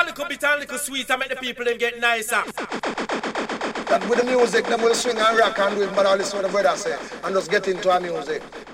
little bit and little sweet and make the people them get nicer. That with the music, them will swing and rock and do it, but all this what the brother say, and just get into our music.